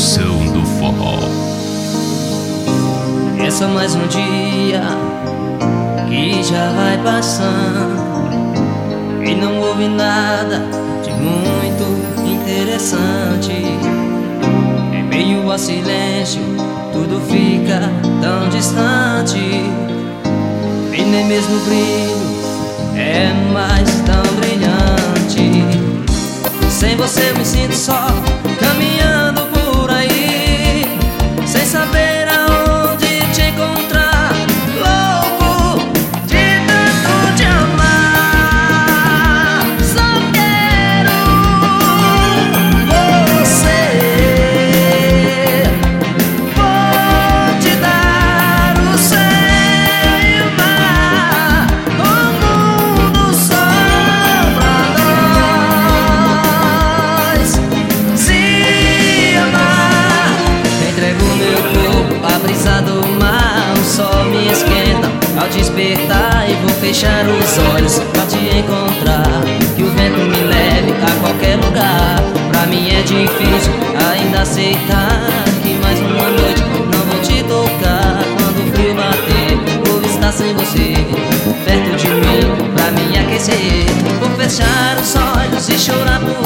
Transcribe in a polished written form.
Estação do Forró. É só mais um dia que já vai passando e não houve nada de muito interessante. Em meio ao silêncio tudo fica tão distante e nem mesmo o brilho é mais tão brilhante. Sem você eu me sinto só, caminhando por aí, sem saber aonde te encontrar, louco de tanto te amar. Só quero você, vou te dar o céu e o mar, o mundo só pra nós se amar. Entrego meu corpo à brisa do mar, o sol me esquenta ao despertar e vou fechar os olhos pra te encontrar. Que o vento me leve a qualquer lugar. Pra mim é difícil ainda aceitar que mais uma noite não vou te tocar. Quando o frio bater, vou estar sem você perto de mim pra me aquecer. Vou fechar os olhos e chorar por